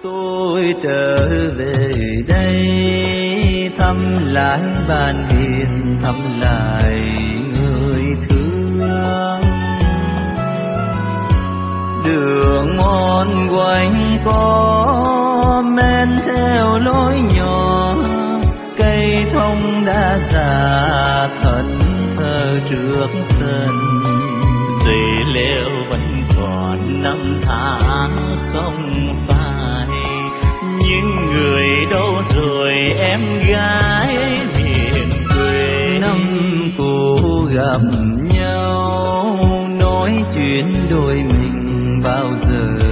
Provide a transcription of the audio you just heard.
tôi trở về đây thăm lại bạn hiền, thăm lại người thương. Đường mòn quanh có men theo lối nhỏ, cây thông đã già thân thờ trước sân. Dây leo vẫn còn năm tháng không phai, nhưng người đâu rồi em gái miền quê. Năm cũ gặp nhau nói chuyện đôi mình bao giờ